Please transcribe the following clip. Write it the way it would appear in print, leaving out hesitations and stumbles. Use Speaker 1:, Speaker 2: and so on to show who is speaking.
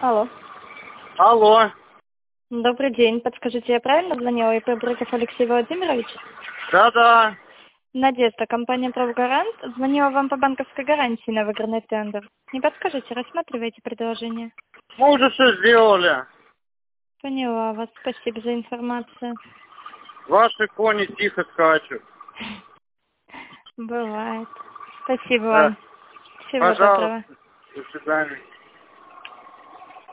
Speaker 1: Алло.
Speaker 2: Алло.
Speaker 1: Добрый день. Подскажите, я правильно звонила? ИП Брыков Алексей Владимирович?
Speaker 2: Да-да.
Speaker 1: Надежда, компания «Правгарант». Звонила вам по банковской гарантии на выигранный тендер. Не подскажите, рассматриваете предложение?
Speaker 2: Мы уже все сделали.
Speaker 1: Поняла вас. Спасибо за информацию.
Speaker 2: Ваши кони тихо скачут.
Speaker 1: Бывает. Спасибо
Speaker 2: Да.
Speaker 1: вам. Всего
Speaker 2: Пожалуйста.
Speaker 1: доброго.
Speaker 2: До свидания.